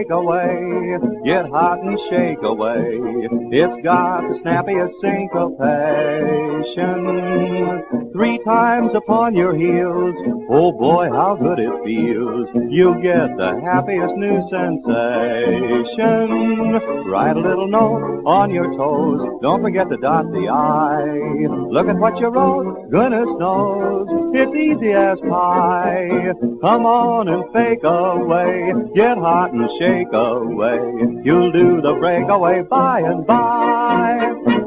away. Get hot and shake away. It's got the snappiest syncopation. 3 times upon your heels. Oh boy, how good it feels. You get the happiest new sensation. Write a little note on your toes. Don't forget to dot the I. Look at what you wrote. Goodness knows it's easy as pie. Come on and fake away. Get hot and shake away. You'll do the breakaway by and by.